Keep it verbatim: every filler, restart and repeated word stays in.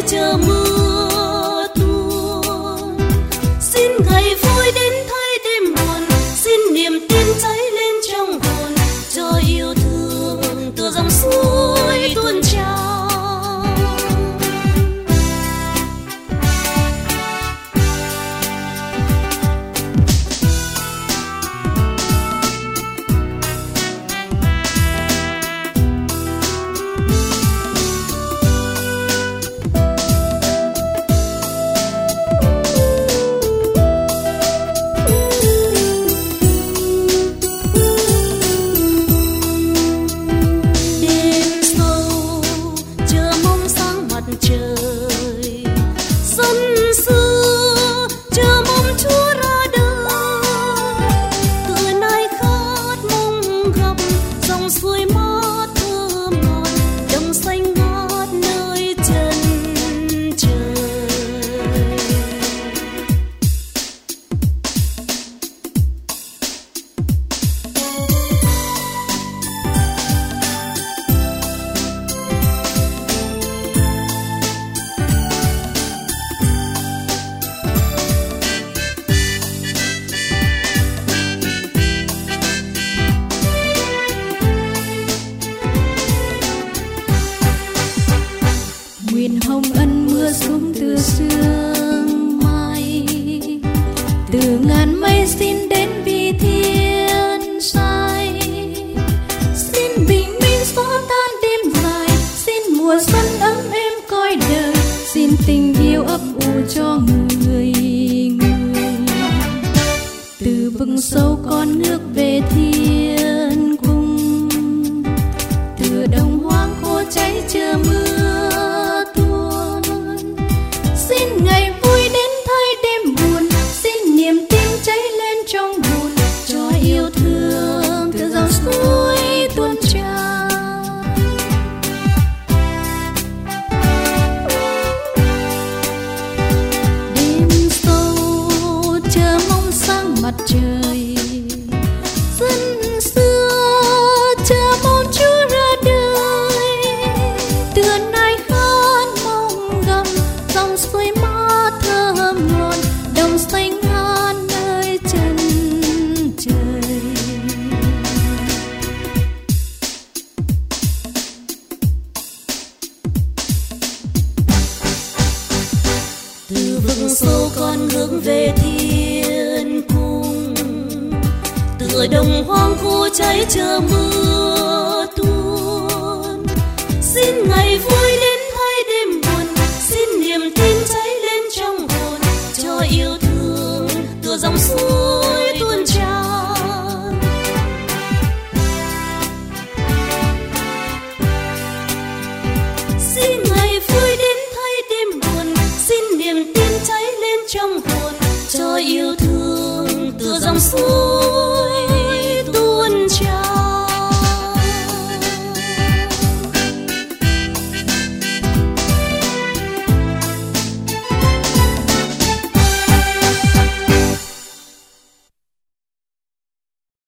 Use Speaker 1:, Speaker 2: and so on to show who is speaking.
Speaker 1: chờ mưa tuôn. Xin ngày vui đến thay đêm buồn, xin niềm tin cháy lên trong hồn, cho yêu thương từ dòng suối tuôn trào. Trời xuân xưa chờ mong Chúa ra đời, từ nay khát mong gặp dòng suối mát thơm ngọt, đồng xanh ngát nơi chân trời.
Speaker 2: Nguyện hồng ân mưa xuống từ sương mai, từ ngàn mây xin đến vì thiên sai. Xin bình minh xóa tan đêm dài, xin mùa xuân ấm êm coi đời, xin tình yêu ấp ủ cho người người. Từ vực sâu con nước về thiên cung, từ đồng hoang khô cháy chờ mưa. Xin ngày vui đến thay đêm buồn, xin niềm tin cháy lên trong hồn, cho yêu thương từ dòng suối tuôn trào. Đêm sâu chờ mong sáng mặt trời, xuân xưa chờ mong Chúa ra đời, từ nay khát mong gặp dòng suối mát thơm ngọt, đồng xanh ngát nơi chân trời.
Speaker 1: Từ vực sâu con hướng về thiên cung, từ đồng hoang khô cháy chờ mưa tuôn. Xin ngày vui đến thay đêm buồn, xin niềm tin cháy lên trong hồn, cho yêu thương từ dòng suối